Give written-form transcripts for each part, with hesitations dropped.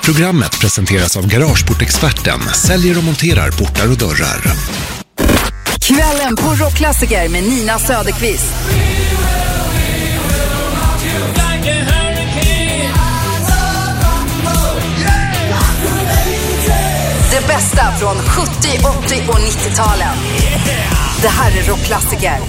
Programmet presenteras av Garageportexperten, säljer och monterar portar och dörrar. Kvällen på Rockklassiker med Nina Söderqvist. Det bästa från 70, 80 och 90-talen. Det här är Rockklassiker.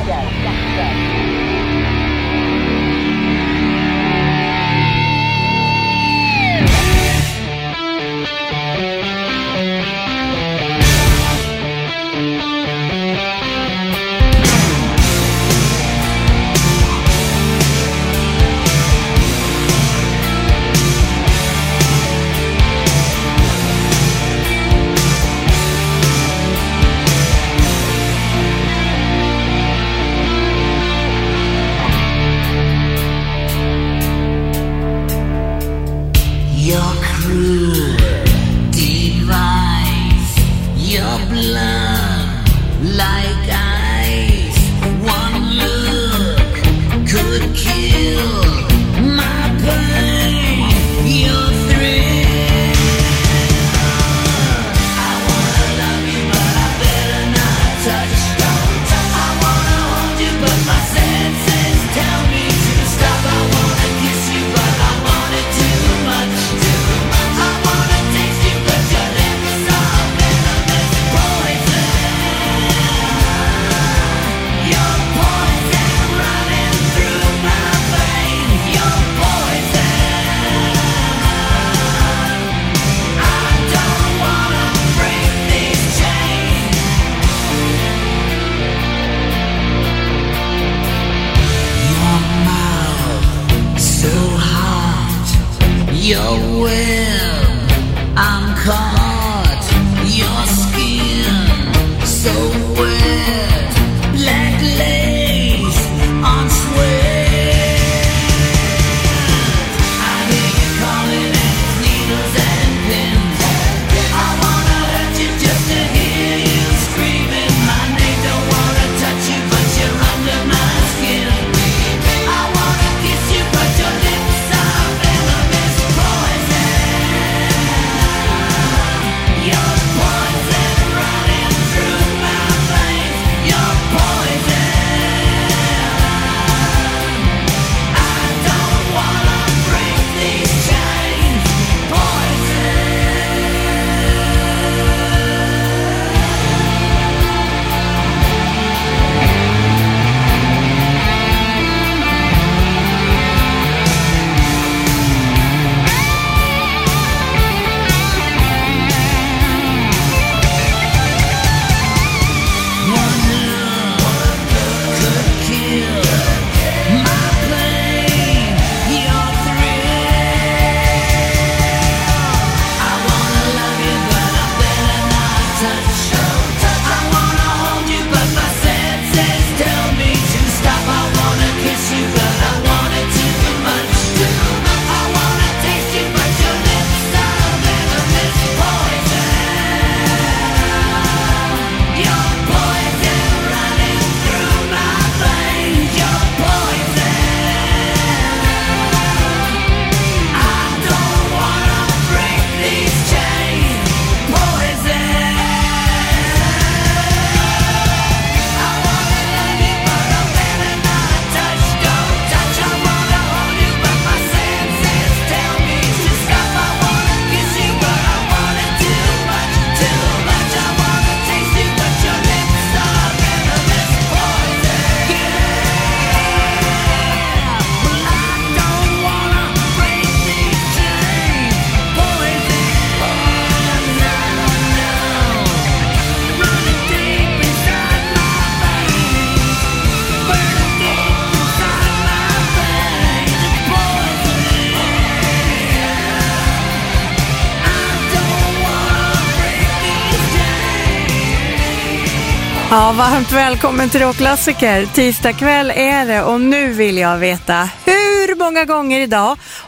Ja, varmt välkommen till Rockklassiker. Tisdag kväll är det och nu vill jag veta hur många gånger idag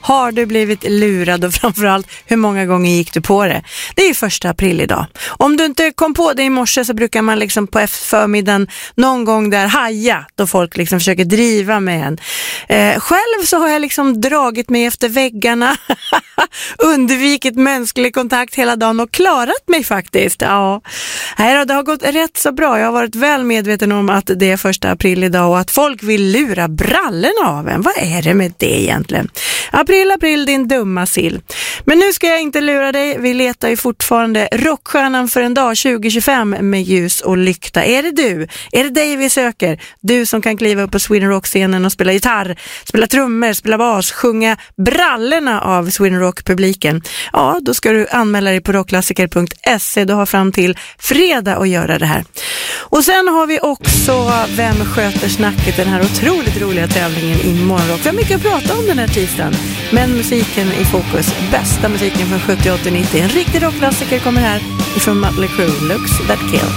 Har du blivit lurad och framförallt hur många gånger gick du på det? Det är ju 1 april idag. Om du inte kom på det i morse så brukar man liksom på förmiddagen någon gång där haja då folk liksom försöker driva med en. Själv så har jag liksom dragit mig efter väggarna, undvikit mänsklig kontakt hela dagen och klarat mig faktiskt. Ja, det har gått rätt så bra. Jag har varit väl medveten om att det är 1 april idag och att folk vill lura brallen av en. Vad är det med det egentligen? April, din dumma sill. Men nu ska jag inte lura dig. Vi letar ju fortfarande rockstjärnan för en dag 2025 med ljus och lykta. Är det du? Är det dig vi söker? Du som kan kliva upp på Sweden Rock-scenen och spela gitarr, spela trummor, spela bas, sjunga brallorna av Sweden Rock-publiken. Ja, då ska du anmäla dig på rockklassiker.se. Du har fram till fredag att göra det här. Och sen har vi också Vem sköter snacket, den här otroligt roliga tävlingen i Morgonrock. Vi har mycket att prata om den här tisdagen, men musiken i fokus. Bästa musiken från 70, 80, 90. En riktig rockklassiker kommer här ifrån Mötley Crüe, Looks That Kill.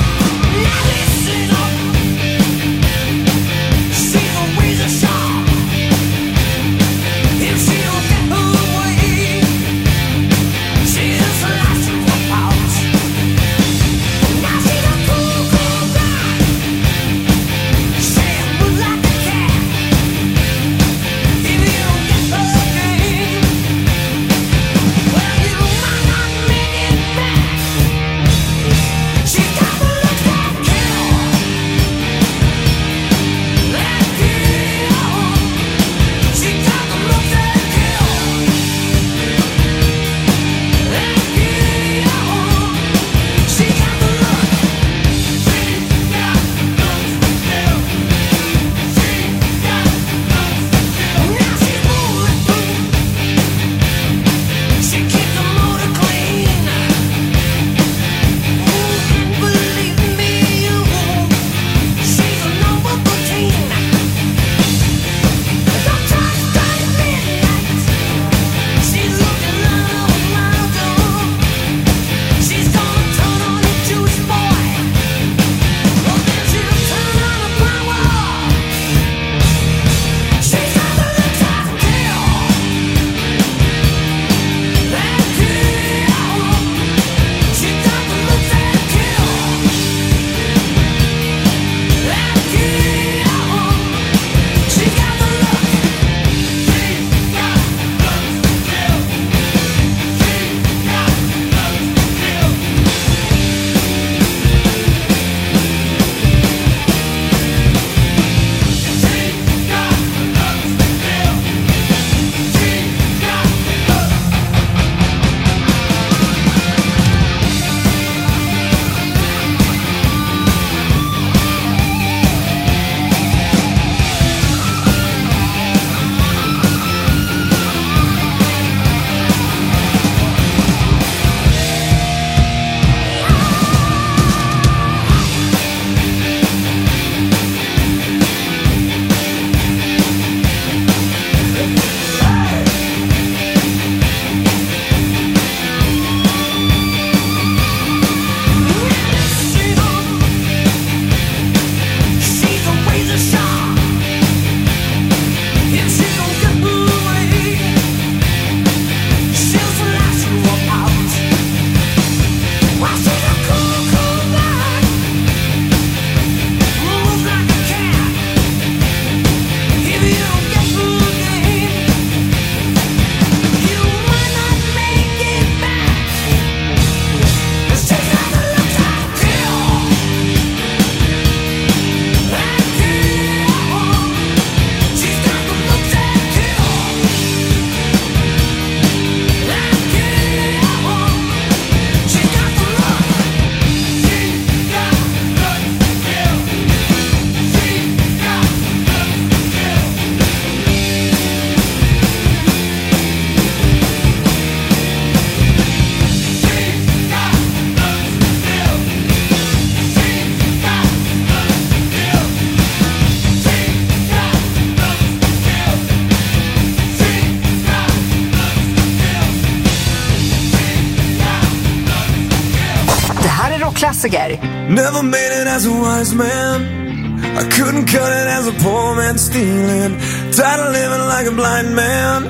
Klassiker. Never made it as a wise man. I couldn't cut it as a poor man stealing. Tired of living like a blind man.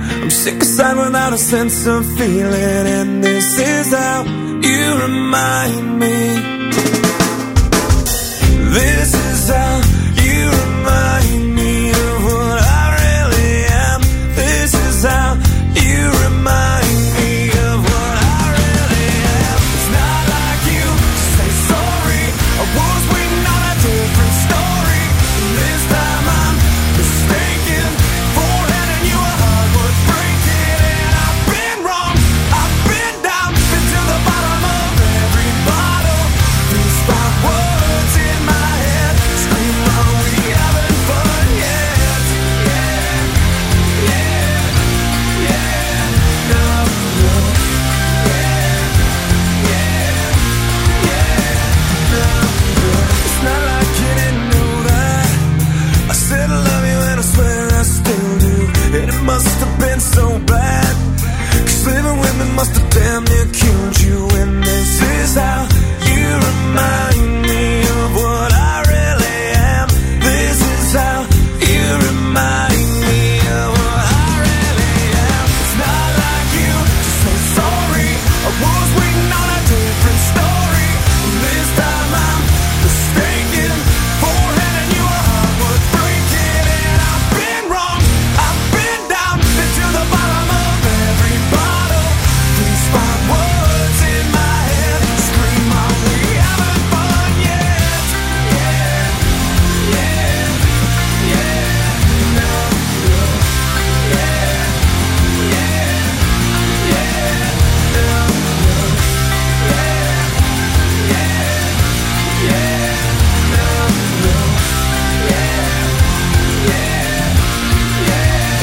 I'm sick aside without a sense of feeling, and this is how you remind me. This is how you remind me of what I really am. This is how you remind me of what I really am. It's not like you to say sorry. I was waiting on a different story. This time I'm mistaken for handing you a heart worth breaking. And I've been wrong, I've been down, been to the bottom of every bottle. These 5 words in my head scream, are we having fun yet? Yeah, yeah, yeah, no, no. Yeah, yeah, yeah, no, no. It's not like you didn't know that I said I love you and I swear I still do. And it must have been so bad, 'cause living with me must have damn near killed you. And this is how you remind me of what I really am. This is how you remind me of what I really am. It's not like you to say sorry. I was waiting on a different story. This time I'm mistaken for handing you a heart worth breaking. And I've been wrong, I've been down, been to the bottom of every bottle. These 5 words in my head scream, are we having fun yet? Yeah, yeah, yeah, no, no. Yeah, yeah, yeah, no, no. Yeah, yeah, yeah, no, no. Yeah, yeah, yeah,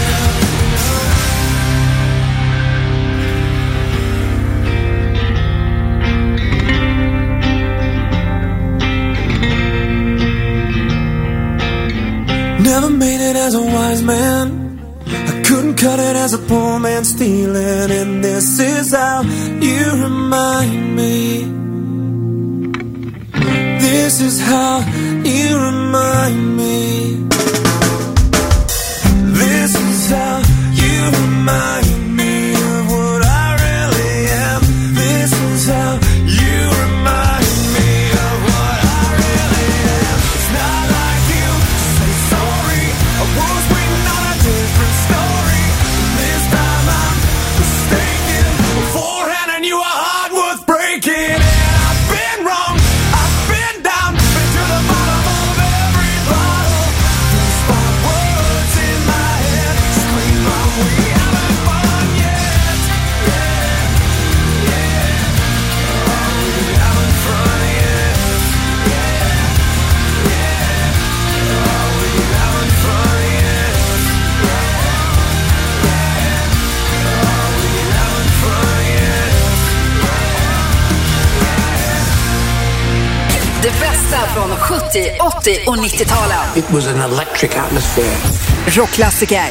Never made it as a wise man. I couldn't cut it as a poor man stealing. And this is how you remind me. This is how you remind me. This is how you remind me of what I really am. This is how you remind me of what I really am. It's not like you to say sorry. I was waiting on a different story. This time I'm mistaken for handing you a heart worth breaking. And I've been wrong, I've been down, been to the bottom of every bottle. These 5 words in my head scream, are we having fun yet? Yeah, yeah, are we having fun yet? Yeah, yeah, are we having fun yet? Yeah, yeah, are we having fun yet? Det bästa från 70, 80 och 90-talen. It was an electric atmosphere. Rockklassiker.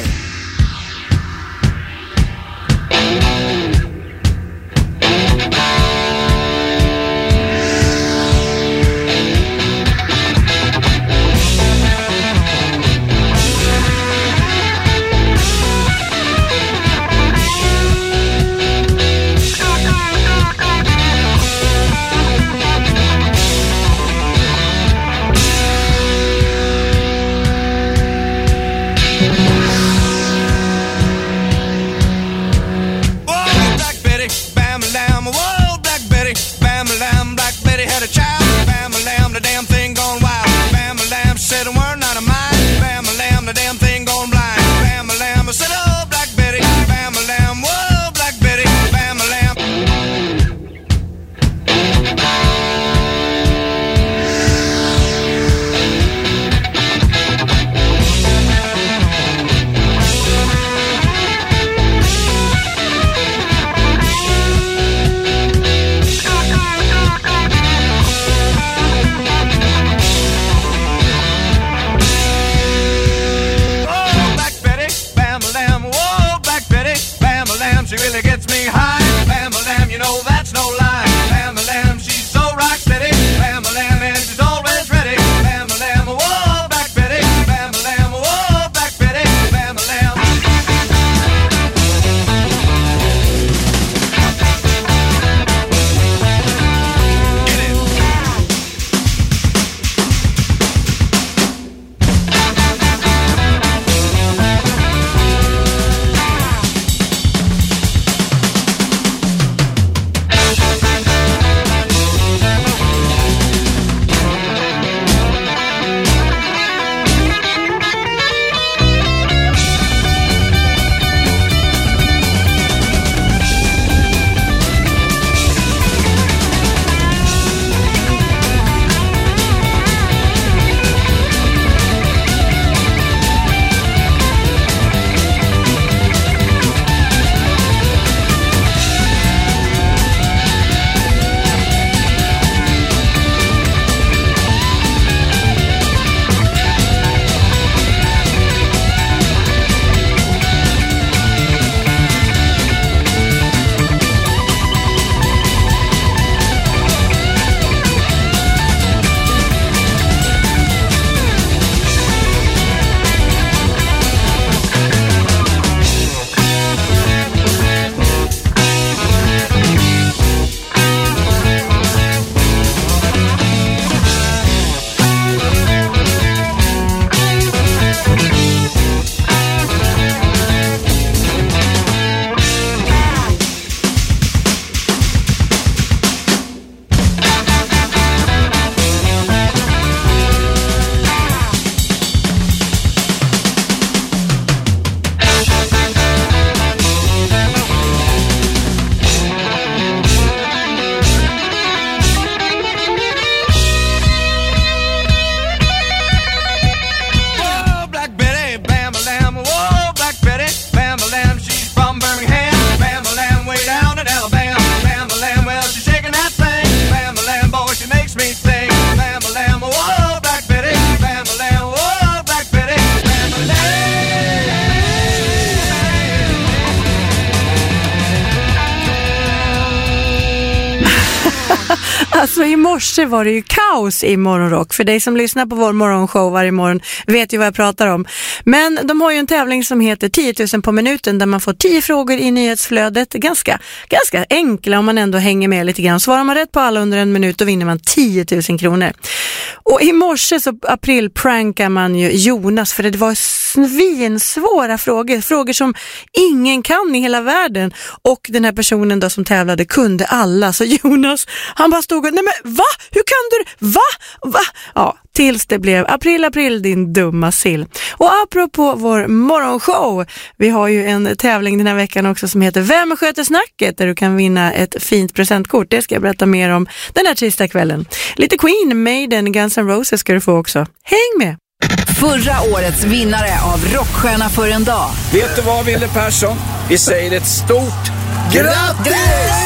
Alltså i morse var det ju kaos i Morgonrock. För dig som lyssnar på vår morgonshow varje morgon vet ju vad jag pratar om. Men de har ju en tävling som heter 10 000 på minuten där man får 10 frågor i nyhetsflödet. Ganska enkla om man ändå hänger med lite grann. Svarar man rätt på alla under 1 minut då vinner man 10 000 kronor. Och i morse så april prankar man ju Jonas för det var svinsvåra frågor. Frågor som ingen kan i hela världen. Och den här personen då som tävlade kunde alla. Så Jonas, han bara stod och, nej men va? Hur kan du? Va? Ja, tills det blev april din dumma sill. Och apropå vår morgonshow, vi har ju en tävling den här veckan också som heter Vem sköter snacket? Där du kan vinna ett fint presentkort. Det ska jag berätta mer om den här tisdagskvällen. Lite Queen, Maiden, Guns N' Roses ska du få också. Häng med! Förra årets vinnare av Rockstjärna för en dag. Vet du vad, Wille Persson? Vi säger ett stort grattis!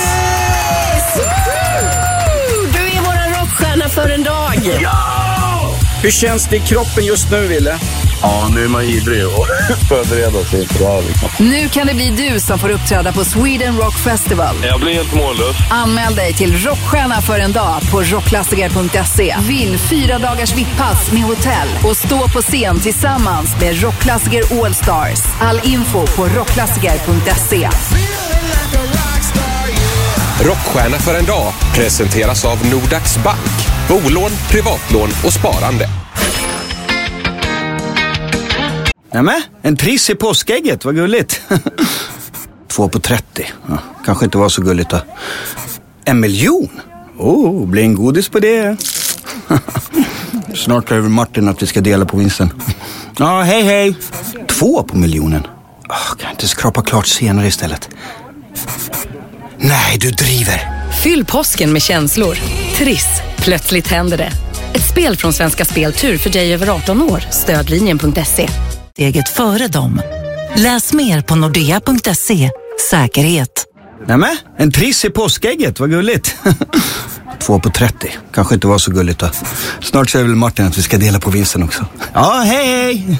Du är våran rockstjärna för en dag. Ja! Hur känns det i kroppen just nu, Wille? Ja, nu är man idrig och förbereda sig för det här liksom. Nu kan det bli du som får uppträda på Sweden Rock Festival. Jag blir helt mållös. Anmäl dig till Rockstjärna för en dag på rockklassiker.se. Vinn 4 dagars VIP-pass med hotell och stå på scen tillsammans med Rockklassiker All Stars. All info på rockklassiker.se. Rockstjärna för en dag presenteras av Nordax Bank. Bolån, privatlån och sparande. Nämen, en triss i påskägget, vad gulligt. 2 på 30, ja, kanske inte var så gulligt då. 1 miljon? Blir en godis på det. Snart kräver Martin att vi ska dela på vinsten. Ja, hej. 2 på miljonen. Kan jag inte skrapa klart senare istället? Nej, du driver. Fyll påsken med känslor. Triss, plötsligt händer det. Ett spel från Svenska Speltur för dig över 18 år. Stödlinjen.se. Steget före dem. Läs mer på nordea.se. Säkerhet. Nämen, en triss i påskägget, vad gulligt. 2 på 30, kanske inte var så gulligt då. Snart säger väl Martin att vi ska dela på vinsten också. Ja, hej.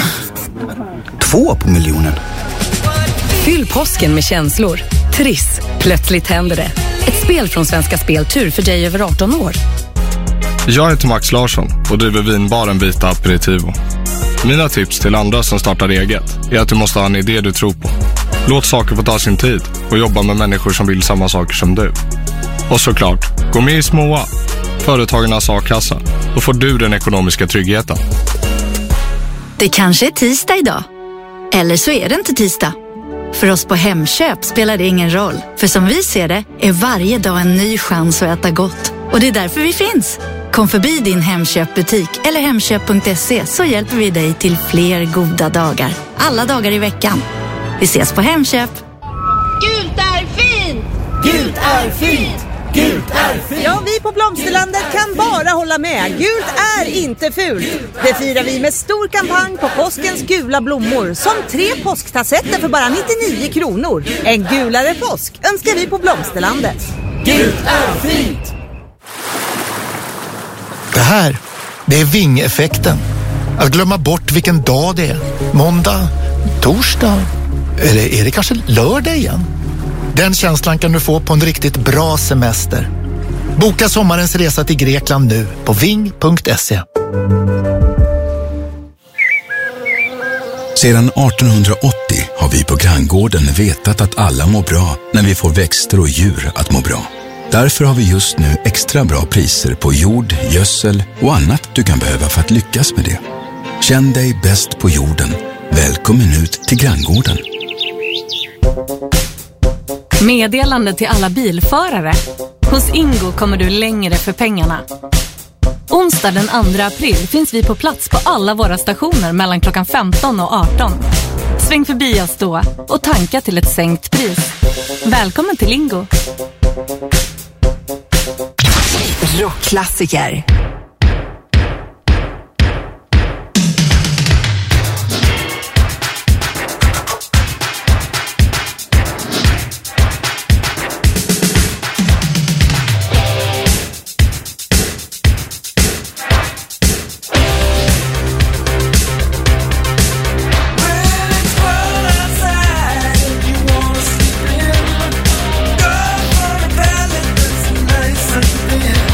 2 på miljonen. Fyll påsken med känslor. Triss, plötsligt händer det. Ett spel från Svenska Speltur för dig över 18 år. Jag heter Max Larsson och driver vinbaren Vita Aperitivo. Mina tips till andra som startar eget är att du måste ha en idé du tror på. Låt saker få ta sin tid och jobba med människor som vill samma saker som du. Och såklart, gå med i Småa, företagarnas A-kassa. Då får du den ekonomiska tryggheten. Det kanske är tisdag idag. Eller så är det inte tisdag. För oss på Hemköp spelar det ingen roll. För som vi ser det är varje dag en ny chans att äta gott. Och det är därför vi finns. Kom förbi din Hemköpbutik eller hemköp.se så hjälper vi dig till fler goda dagar. Alla dagar i veckan. Vi ses på Hemköp. Gult är fint! Gult är fint! Gult är fint! Ja, vi på Blomsterlandet kan bara hålla med. Gult är inte fult. Det firar vi med stor kampanj på påskens gula blommor. Som 3 påsktassetter för bara 99 kronor. En gulare påsk önskar vi på Blomsterlandet. Gult är fint! Det här, det är ving-effekten. Att glömma bort vilken dag det är. Måndag, torsdag, eller är det kanske lördag igen? Den känslan kan du få på en riktigt bra semester. Boka sommarens resa till Grekland nu på ving.se. Sedan 1880 har vi på Granngården vetat att alla mår bra när vi får växter och djur att må bra. Därför har vi just nu extra bra priser på jord, gödsel och annat du kan behöva för att lyckas med det. Känn dig bäst på jorden. Välkommen ut till Granngården. Meddelande till alla bilförare. Hos Ingo kommer du längre för pengarna. Onsdag den 2 april finns vi på plats på alla våra stationer mellan klockan 15 och 18. Sväng förbi oss då och tanka till ett sänkt pris. Välkommen till Ingo. Rockklassiker. Yeah.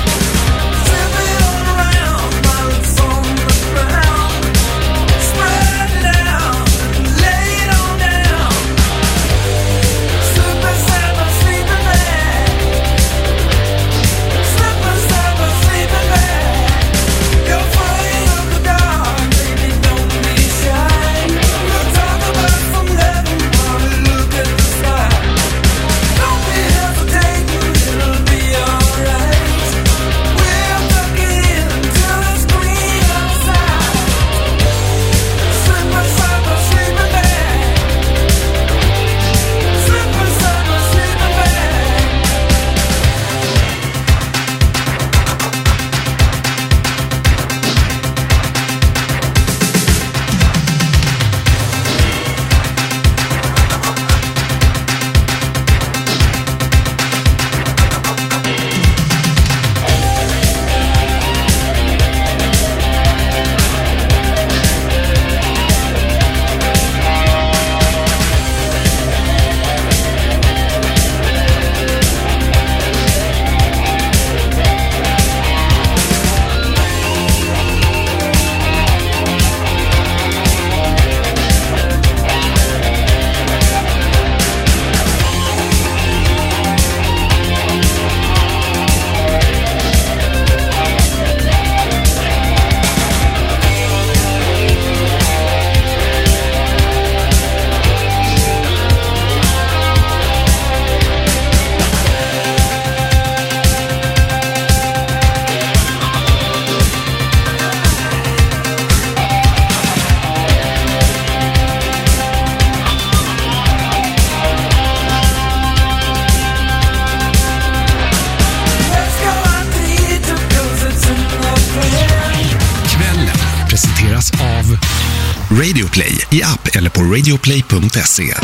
Radio Play i app eller på radioplay.se.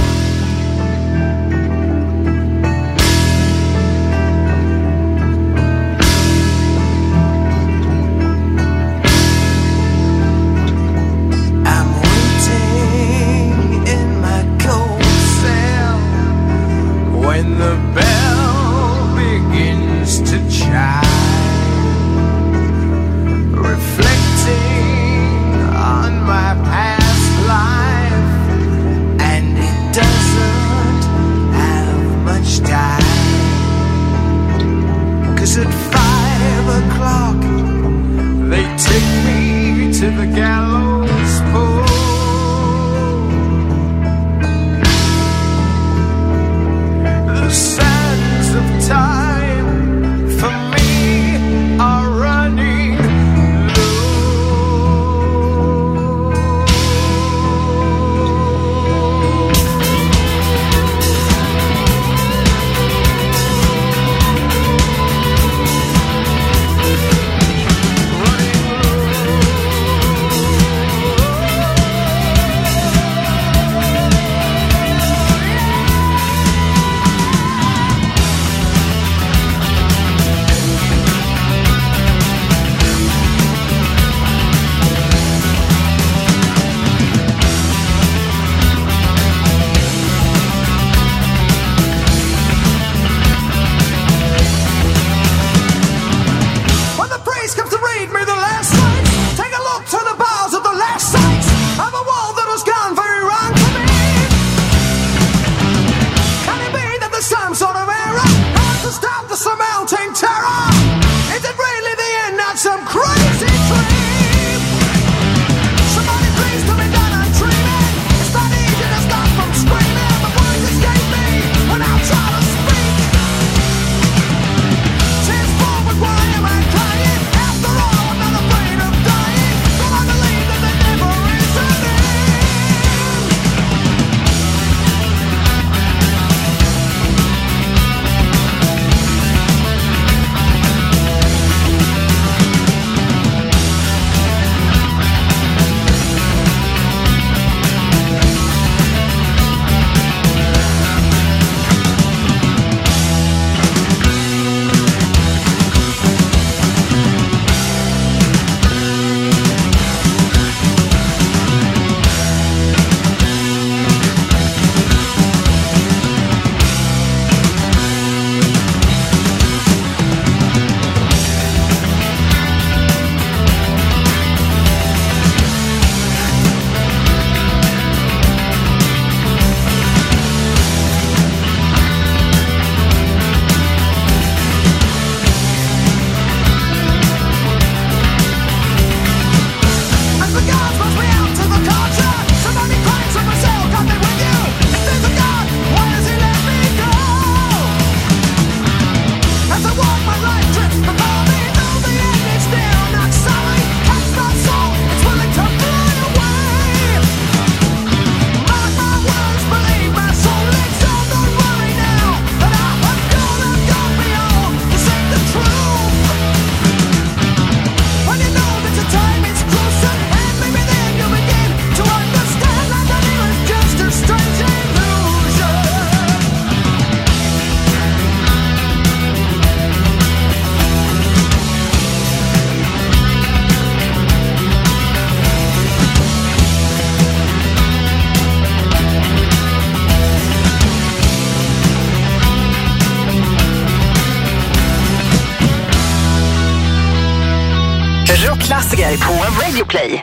Rockklassiker på Radio Play.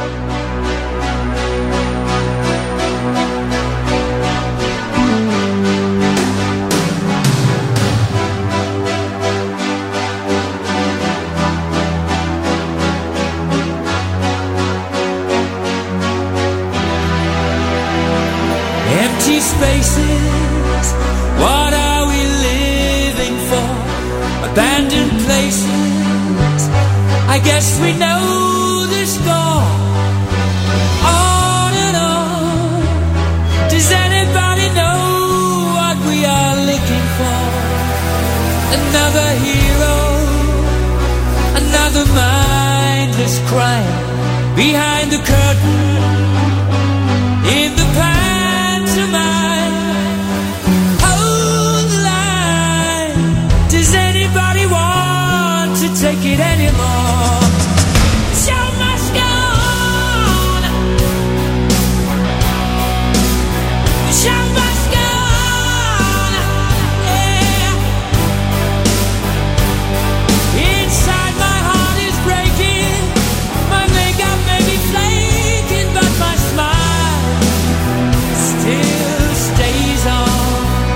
Empty spaces, what are we living for? Abandoned places, I guess we know the score. On and on, does anybody know what we are looking for? Another hero, another mindless crime behind the curtain. take it anymore. The show must go on. The show must go on. Yeah. Inside my heart is breaking. My makeup may be flaking, but my smile still stays on.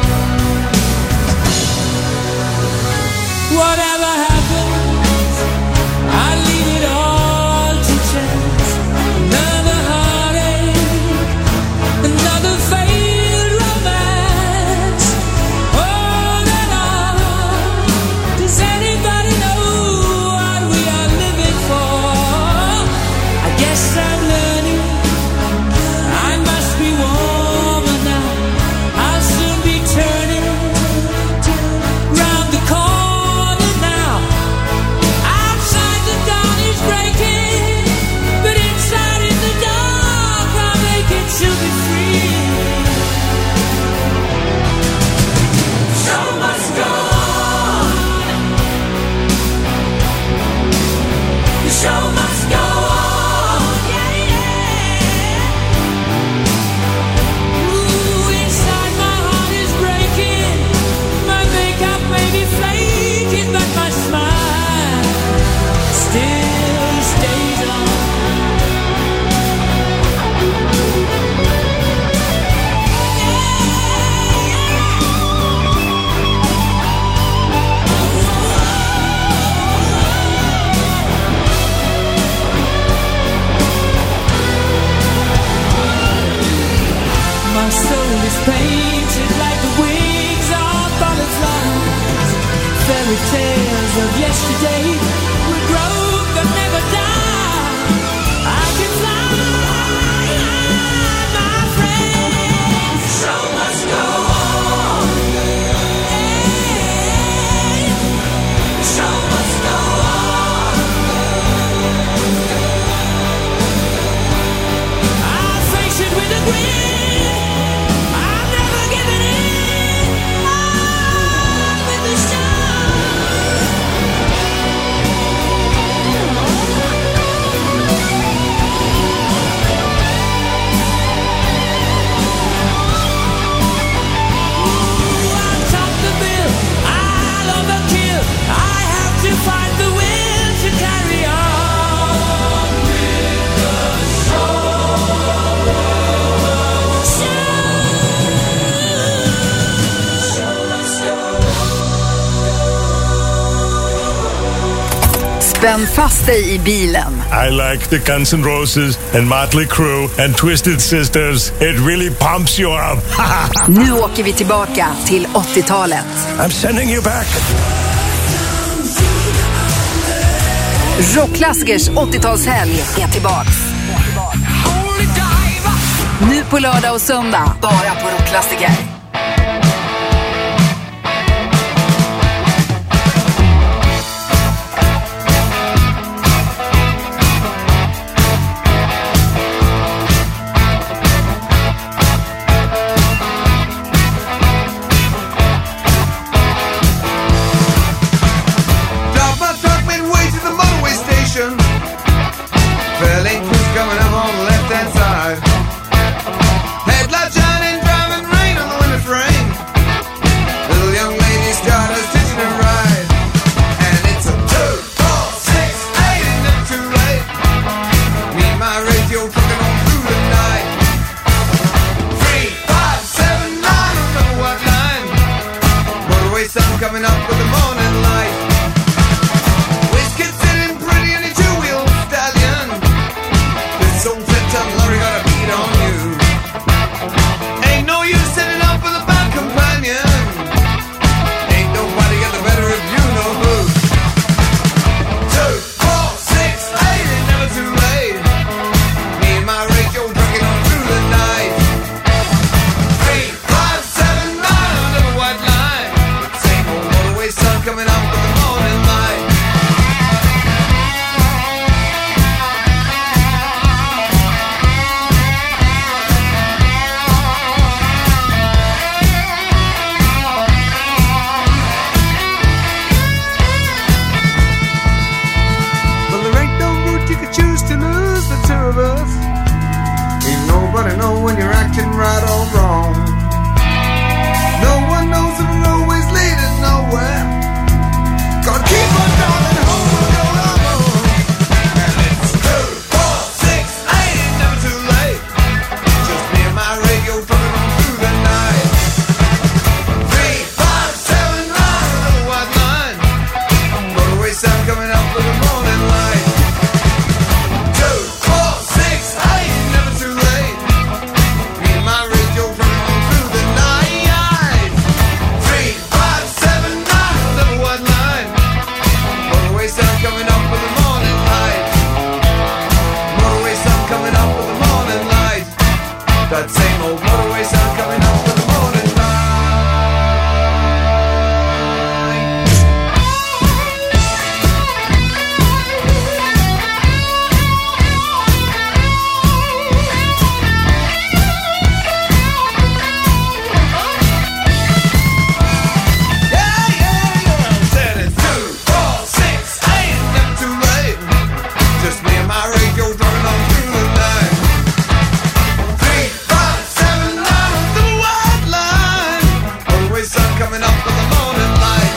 Whatever happens, I leave it all to chance. Another heartache, another failed romance. On and on. Does anybody know what we are living for? I guess I'm learning. I must be warmer now. I'll soon be turning round the corner now. Outside the dawn is breaking, but inside in the dark I'll make it to be free. Show must go on. The show must go on. Yeah, yeah. Ooh, inside my heart is breaking. My makeup may be flaking, but my smile still stays on. My soul is painted like the wings of butterflies. Fairy tales of yesterday will grow but never die. I can fly, my friend. The show must go on. The show must go on. I'll face it with a grin. I'm never giving in. On with the show. I'll top the bill. I'll overkill. I have to find the will to carry on with the Spänn fast dig i bilen. I like the Guns N' Roses and Mötley Crüe and Twisted Sisters. It really pumps you up. Nu åker vi tillbaka till 80-talet. I'm sending you back. Rockklassikers 80-talshelg är tillbaks. Nu på lördag och söndag, bara på Rockklassiker. Drop my truck midway to the motorway station. Fairlane crews coming up on the left-hand side. Headlights shining, driving rain on the window know when you're acting right or wrong. No one knows if it always leading nowhere. Gotta keep on driving home and go on. And it's 2, 4, 6, 8, never too late. Just me and my radio drumming on through the night. 3, 5, 7, 9, another white line. Motorway sound coming up with the morning light. 2, 4, 6, 8, never too late. Me and my radio drumming on through the night. 3, 5, 7, 9, another white line. Motorway sound coming up with the morning light. Motorway sound coming up with the morning light. That same old motorway sound coming up with the morning light. Said it's 2, 4, 6, 8, never too late. Just me and my radio drumming on through the night. 3, 5, 7, 9, the white line. Always sun coming up with the morning light.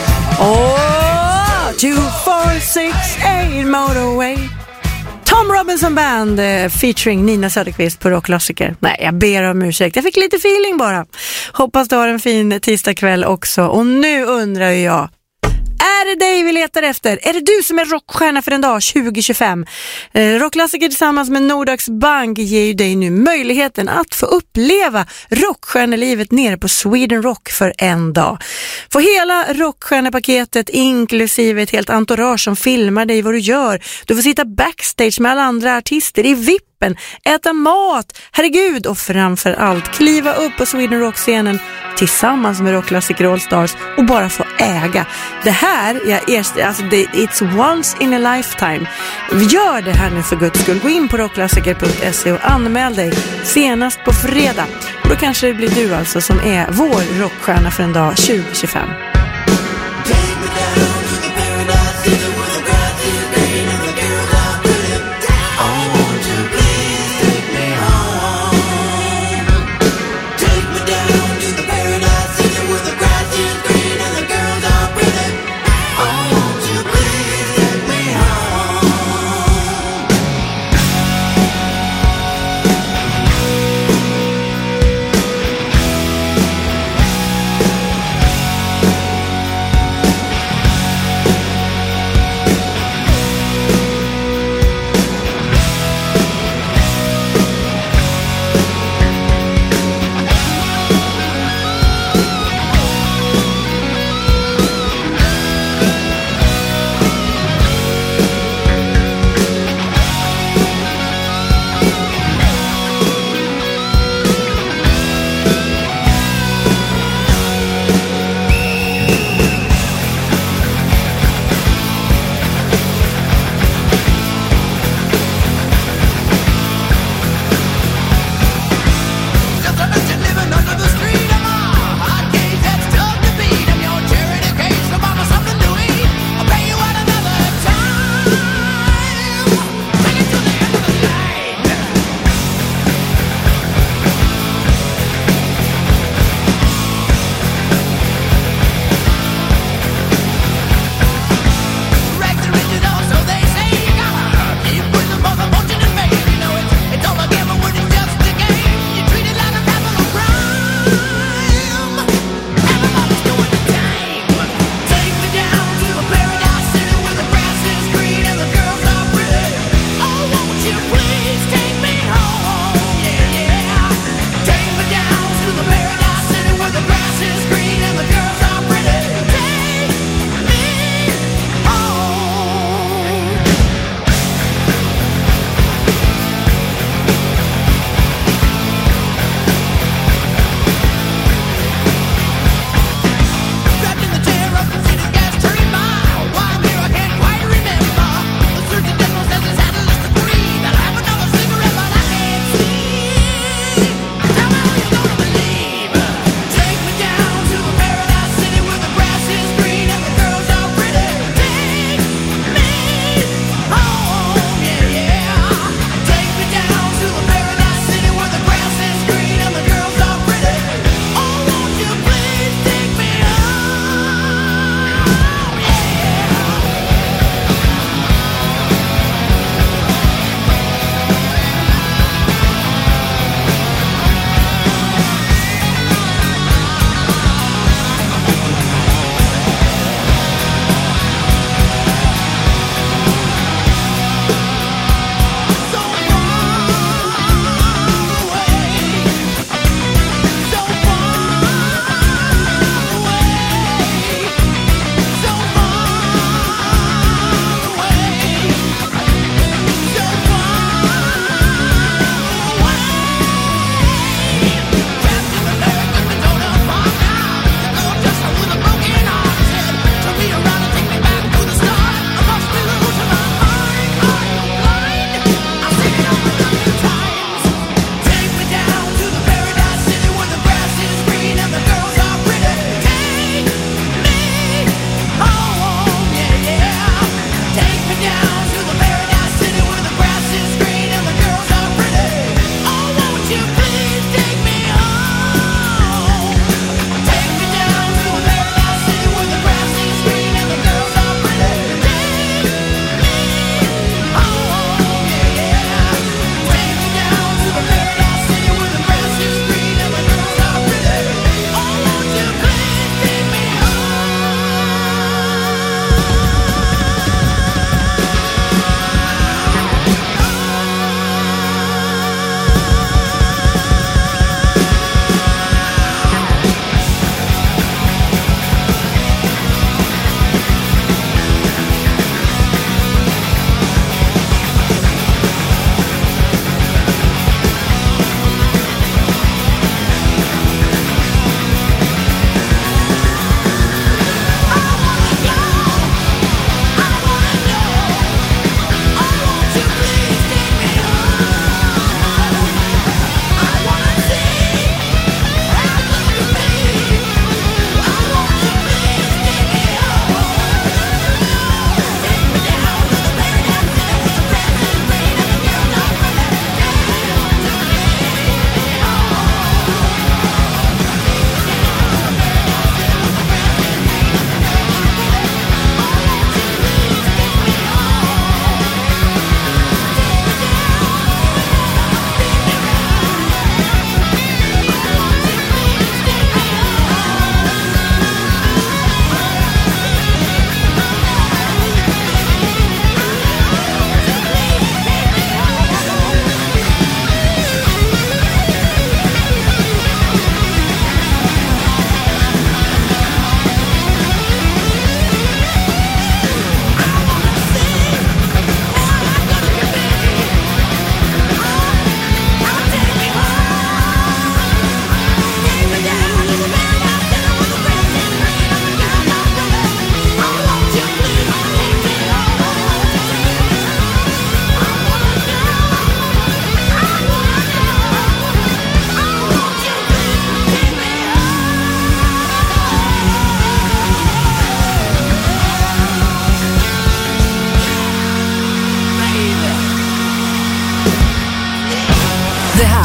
2, 4, 6, 8 Motorway. Tom Robinson Band featuring Nina Söderqvist på rockklassiker. Nej, jag ber om ursäkt. Jag fick lite feeling bara. Hoppas du har en fin tisdagkväll också. Och nu undrar jag, är det dig vi letar efter? Är det du som är rockstjärna för en dag 2025? Rockklassiker tillsammans med Nordax Bank ger ju dig nu möjligheten att få uppleva rockstjärnelivet nere på Sweden Rock för en dag. Få hela rockstjärnepaketet inklusive ett helt entourage som filmar dig vad du gör. Du får sitta backstage med alla andra artister i vippen, äta mat, herregud, och framför allt kliva upp på Sweden Rock-scenen tillsammans med rockklassiker All Stars och bara få äga. Det här, it's once in a lifetime. Gör det här nu för guds skull. Gå in på rockklassiker.se och anmäl dig senast på fredag. Och då kanske det blir du alltså som är vår rockstjärna för en dag 2025.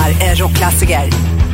här är Rockklassiker.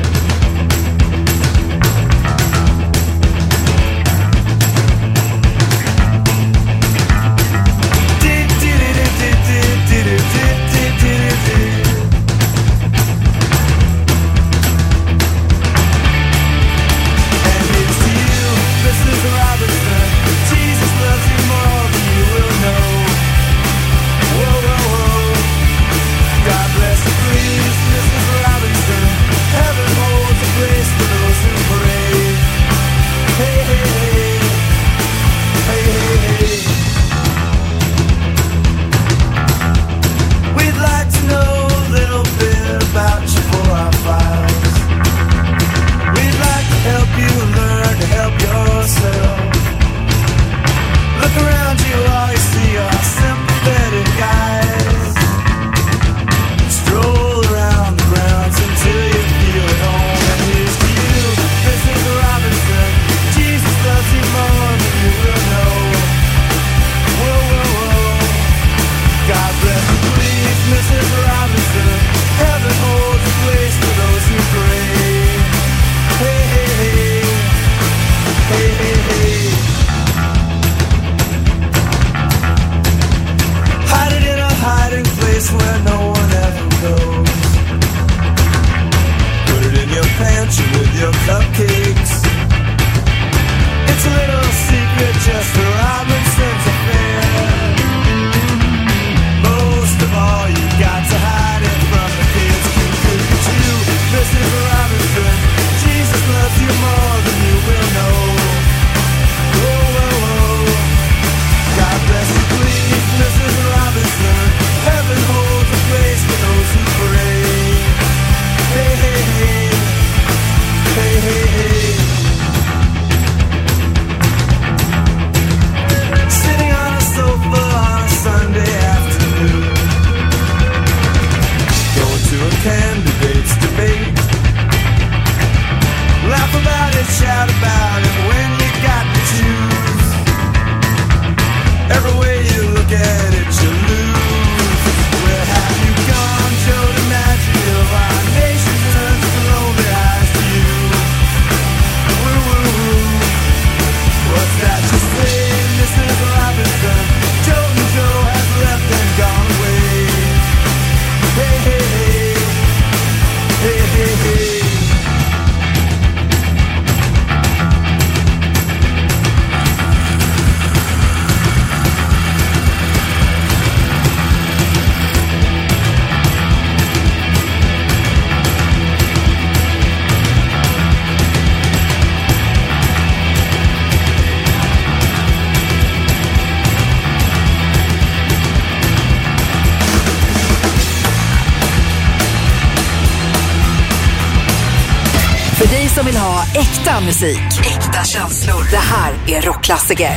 För dig som vill ha äkta musik, äkta känslor. Det här är Rockklassiker.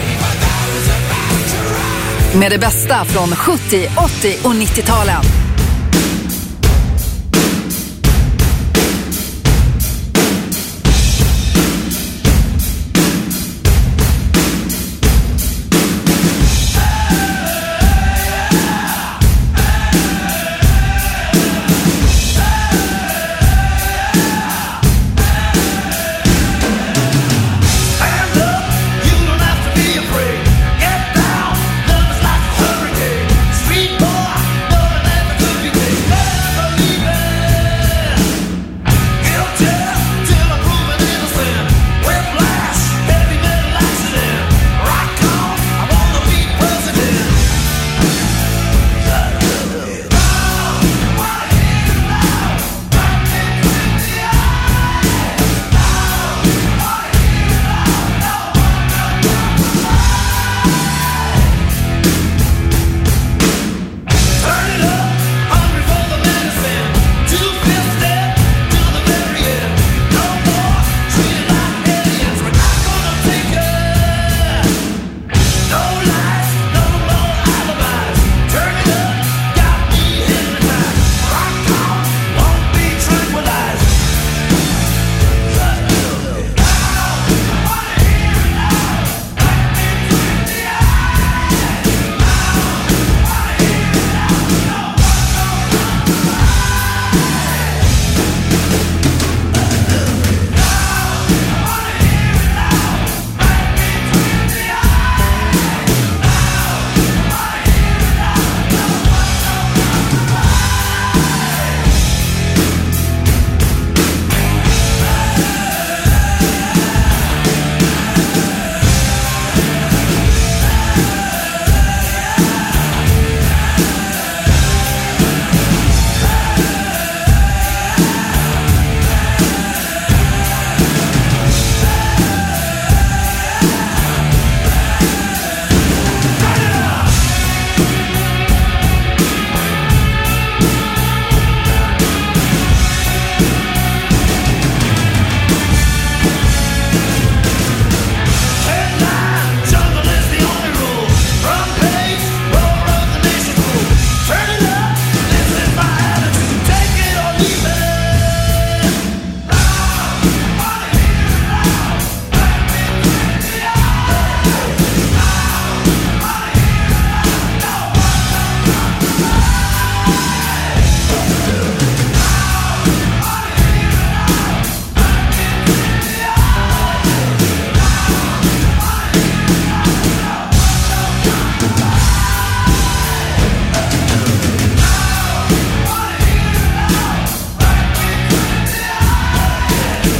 Med det bästa från 70, 80 och 90-talen. Get down, love is like a hurricane. Sweet boy, knowing that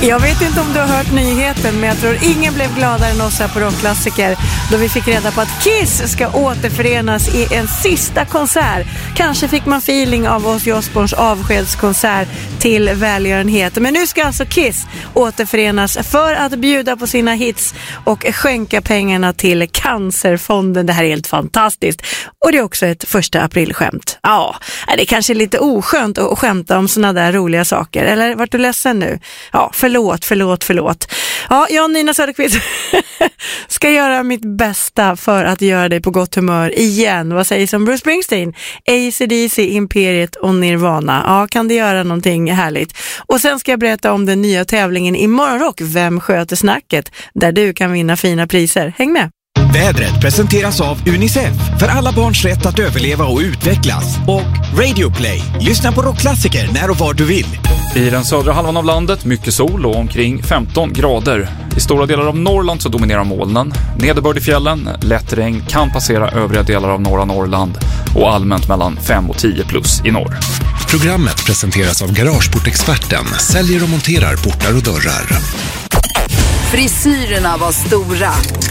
Jag vet inte om du har hört nyheten, men jag tror ingen blev gladare än oss här på Rockklassiker då vi fick reda på att Kiss ska återförenas i en sista konsert. Kanske fick man feeling av Ozzy Osbournes avskedskonsert till välgörenhet. Men nu ska alltså Kiss återförenas för att bjuda på sina hits och skänka pengarna till Cancerfonden. Det här är helt fantastiskt. Och det är också ett 1 aprilskämt. Ja, det är kanske lite oskönt att skämta om såna där roliga saker. Eller vart du ledsen nu? Ja, förlåt. Ja, jag, Nina Söderqvist, ska göra mitt bästa för att göra dig på gott humör igen. Vad säger som Bruce Springsteen? AC/DC, Imperiet och Nirvana. Ja, kan det göra någonting härligt? Och sen ska jag berätta om den nya tävlingen i Morgonrock. Vem sköter snacket? Där du kan vinna fina priser. Häng med! Vädret presenteras av UNICEF för alla barns rätt att överleva och utvecklas. Och Radio Play. Lyssna på rockklassiker när och var du vill. I den södra halvan av landet mycket sol och omkring 15 grader. I stora delar av Norrland så dominerar molnen. Nederbörd i fjällen, lätt regn kan passera övriga delar av norra Norrland och allmänt mellan 5 och 10 plus i norr. Programmet presenteras av Garageportexperten. Säljer och monterar portar och dörrar. Frisyrerna var stora.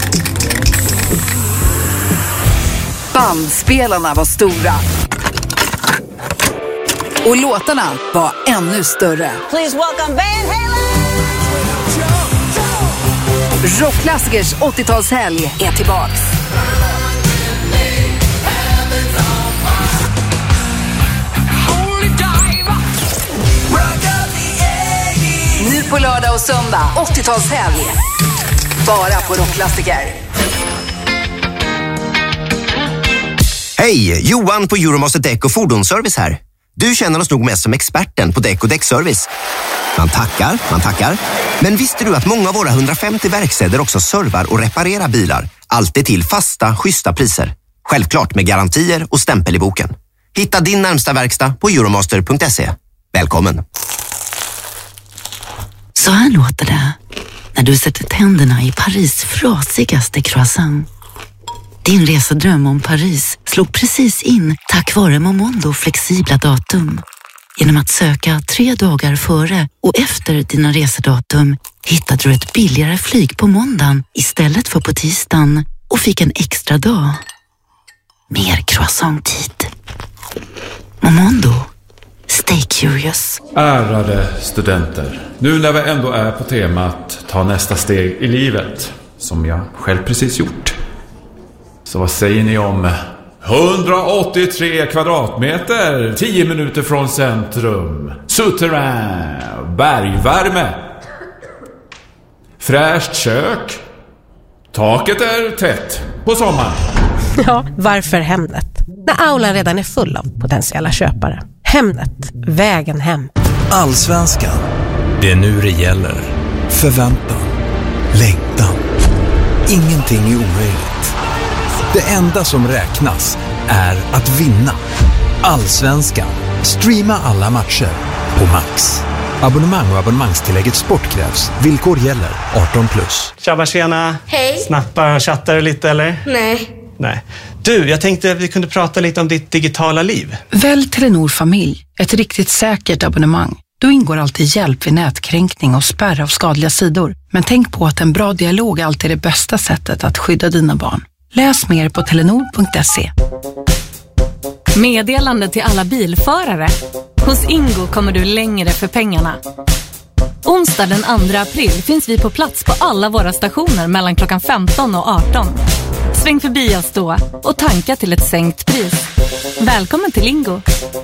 Bandspelarna var stora. Och låtarna var ännu större. Please welcome Van Halen! Rockklassikers 80-talshelg är tillbaks. Nu på lördag och söndag, 80-talshelg. Bara på Rockklassiker. Hej, Johan på Euromaster Däck och Fordonsservice här. Du känner oss nog mest som experten på däck och däckservice. Man tackar. Men visste du att många av våra 150 verkstäder också servar och reparerar bilar? Alltid till fasta, schyssta priser. Självklart med garantier och stämpel i boken. Hitta din närmsta verkstad på euromaster.se. Välkommen! Så här låter det när du sätter tänderna i Paris frasigaste croissant. Din resedröm om Paris slog precis in tack vare Momondo flexibla datum. Genom att söka 3 dagar före och efter dina resedatum hittade du ett billigare flyg på måndagen istället för på tisdagen och fick en extra dag. Mer croissant-tid. Momondo. Stay curious. Ärade studenter, nu när vi ändå är på temat ta nästa steg i livet, som jag själv precis gjort. Så vad säger ni om 183 kvadratmeter, 10 minuter från centrum, souterrain, bergvärme, fräscht kök, taket är tätt på sommaren. Ja, varför Hemnet? När aulan redan är full av potentiella köpare. Hemnet, vägen hem. Allsvenskan, det är nu det gäller. Förväntan, längtan. Ingenting är omöjligt. Det enda som räknas är att vinna. Allsvenskan. Streama alla matcher på Max. Abonnemang och abonnemangstillägget Sport krävs. Villkor gäller. 18+. Tjabba, tjena. Hej. Snappar och chattar du lite eller? Nej. Du, jag tänkte att vi kunde prata lite om ditt digitala liv. Välj Telenor Familj. Ett riktigt säkert abonnemang. Då ingår alltid hjälp vid nätkränkning och spärr av skadliga sidor. Men tänk på att en bra dialog alltid är det bästa sättet att skydda dina barn. Läs mer på telenor.se. Meddelande till alla bilförare. Hos Ingo kommer du längre för pengarna. Onsdag den 2 april finns vi på plats på alla våra stationer mellan klockan 15 och 18. Sväng förbi oss då och tanka till ett sänkt pris. Välkommen till Ingo.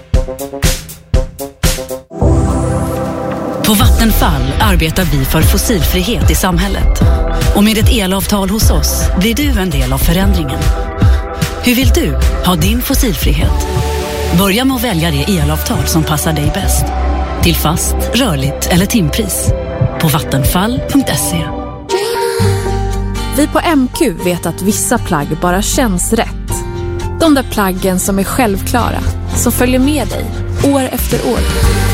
På Vattenfall arbetar vi för fossilfrihet i samhället. Och med ett elavtal hos oss blir du en del av förändringen. Hur vill du ha din fossilfrihet? Börja med att välja det elavtal som passar dig bäst. Till fast, rörligt eller timpris. På vattenfall.se. Vi på MQ vet att vissa plagg bara känns rätt. De där plaggen som är självklara, som följer med dig år efter år.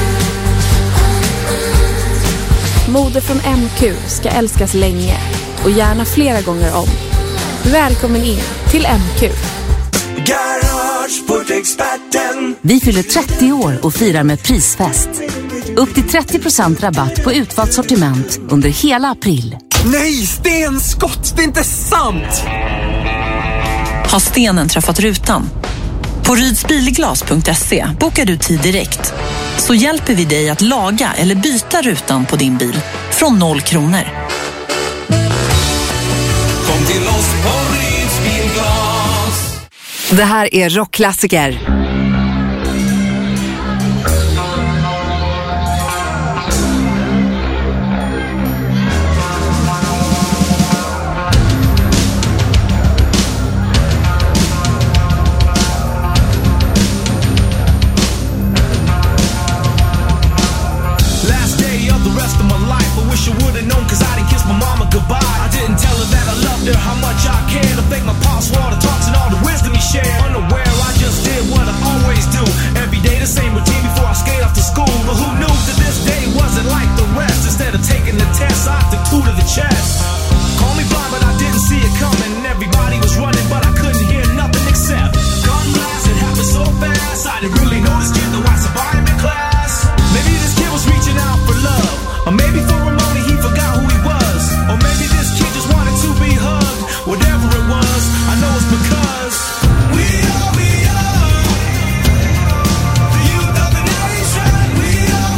Mode från MQ ska älskas länge och gärna flera gånger om. Välkommen in till MQ. Garageportexperten. Vi fyller 30 år och firar med prisfest. Upp till 30% rabatt på utvalt sortiment under hela april. Nej, stenskott! Det är inte sant! Har stenen träffat rutan? På rydsbilglas.se bokar du tid direkt. Så hjälper vi dig att laga eller byta rutan på din bil från 0 kronor. Kom till oss på Rydsbilglas. Det här är rockklassiker. How much I care to thank my pops for all the talks and all the wisdom he shared. Unaware, I just did what I always do. Every day the same routine before I skate off to school. But who knew that this day wasn't like the rest? Instead of taking the test, I took 2 to the chest. Call me blind, but I didn't see it coming. Everybody was running, but I couldn't hear nothing except gun blast. It happened so fast. I didn't really know this kid, though I survived in class. Maybe this kid was reaching out for love, or maybe for a moment he forgot who he was, or maybe this kid just wanted to be hugged. Whatever it was, I know it's because we are the youth of the nation. We are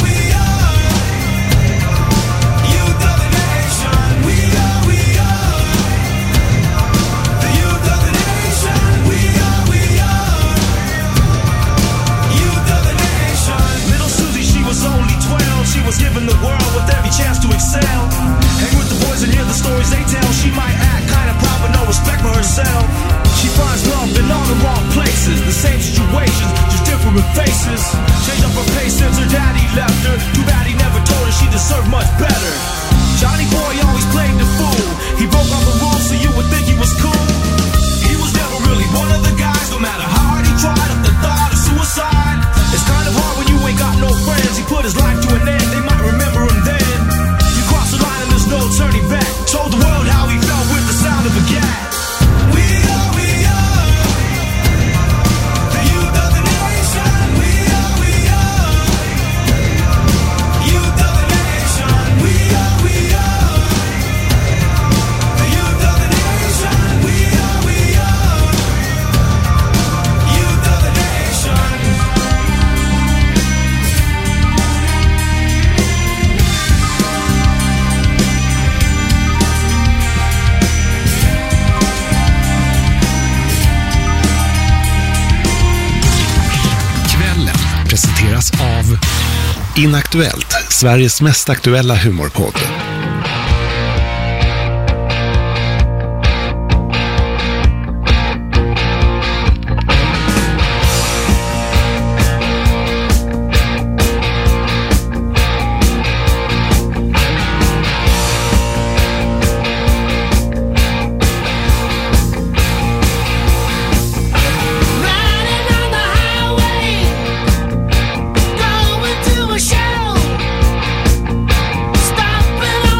youth of the nation. We are the youth of the nation. We are youth of the nation. Little Susie, she was only 12. She was given the world with every chance to excel. Hang with the boys and hear the stories they tell. She might act kind of proud, but no respect for herself. She finds love in all the wrong places. The same situations, just different faces. Changed up her pace since her daddy left her. Too bad he never told her she deserved much better. Johnny boy always played the fool. He broke all the rules so you would think he was cool. He was never really one of the guys. No matter how hard he tried, up the thought of suicide. It's kind of hard when you ain't got no friends. He put his life to an end, they might remember him then. You cross the line and there's no turning back. Told the world how he felt with the sound of a gat. We are the youth of the nation. We are youth of the nation. We are the youth of the nation. We are youth of the nation. Kvällen presenteras av Inaktuellt, Sveriges mest aktuella humorpodd. Going to a show, stopping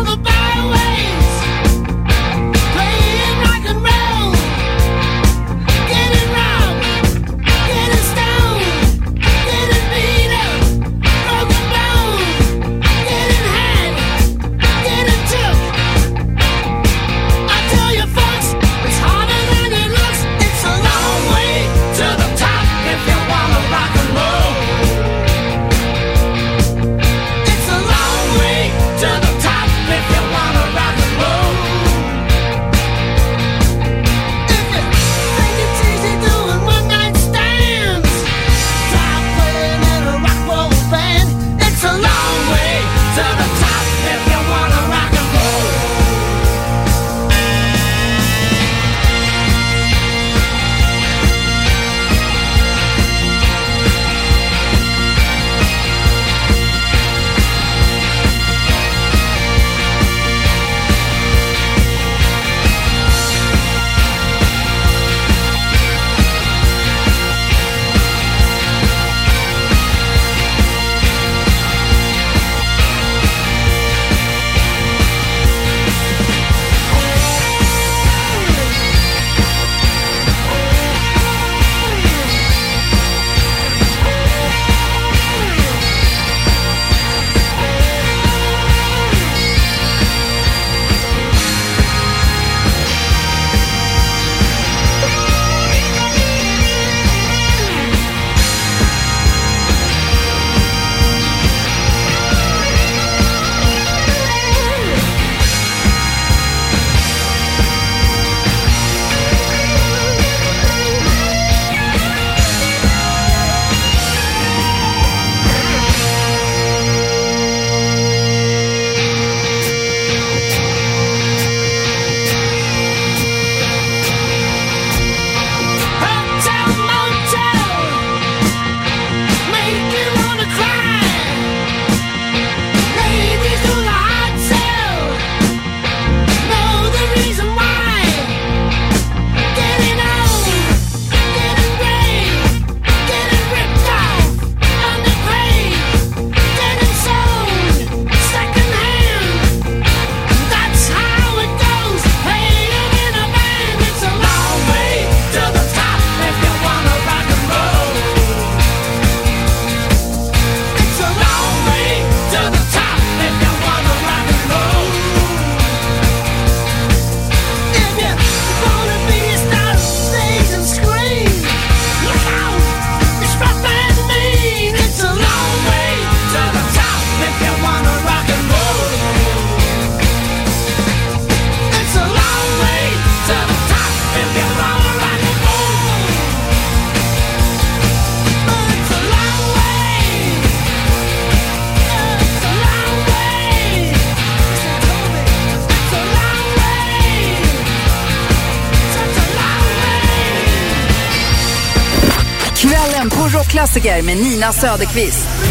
Rockklassiker med Nina Söderqvist.